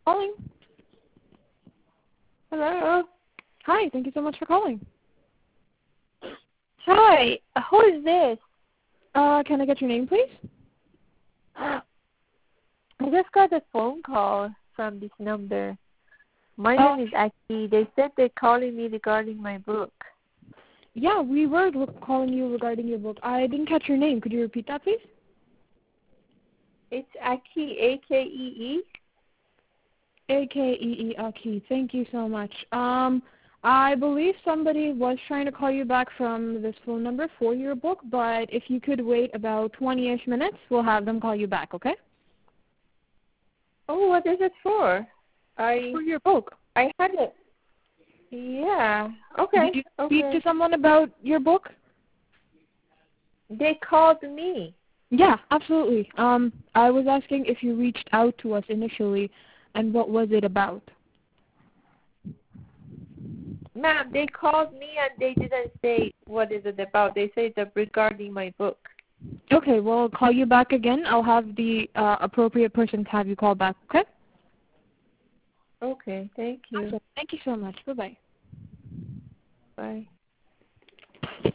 Calling. Hello. Hi, thank you so much for calling. Hi. Who is this? Can I get your name, please? I just got a phone call from this number. My name is Aki. They said they're calling me regarding my book. Yeah, we were calling you regarding your book. I didn't catch your name. Could you repeat that, please? It's Aki, A-K-E-E. A-K-E-E, Aki. Thank you so much. I believe somebody was trying to call you back from this phone number for your book, but if you could wait about 20-ish minutes, we'll have them call you back, okay? Oh, what is it for? For your book. I had it. Yeah. Okay. Did you speak to someone about your book? They called me. Yeah, absolutely. I was asking if you reached out to us initially, and what was it about? Ma'am, they called me and they didn't say what is it about. They said that regarding my book. Okay, well, I'll call you back again. I'll have the appropriate person to have you call back, okay? Okay, thank you. Awesome. Thank you so much. Bye-bye. Bye.